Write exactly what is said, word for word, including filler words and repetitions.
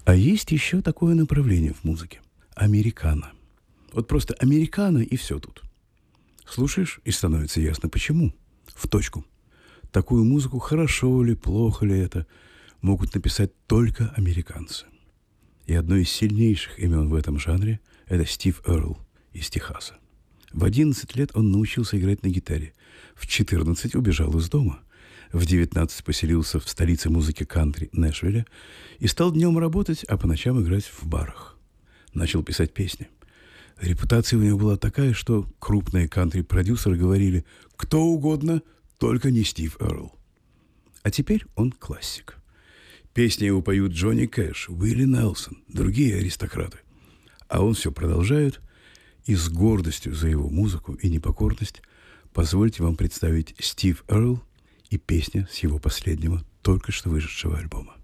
А есть еще такое направление в музыке – американо. Вот просто американо и все тут. Слушаешь, и становится ясно, почему. В точку. Такую музыку, хорошо ли, плохо ли это, могут написать только американцы. И одно из сильнейших имен в этом жанре – это Стив Эрл из Техаса. В одиннадцать лет он научился играть на гитаре. В четырнадцать убежал из дома. В девятнадцать поселился в столице музыки кантри Нэшвилле и стал днем работать, а по ночам играть в барах. Начал писать песни. Репутация у него была такая, что крупные кантри-продюсеры говорили «кто угодно, только не Стив Эрл». А теперь он классик. Песни его поют Джонни Кэш, Уилли Нелсон, другие аристократы. А он все продолжает, и с гордостью за его музыку и непокорность позвольте вам представить Стив Эрл и песня с его последнего, только что вышедшего альбома.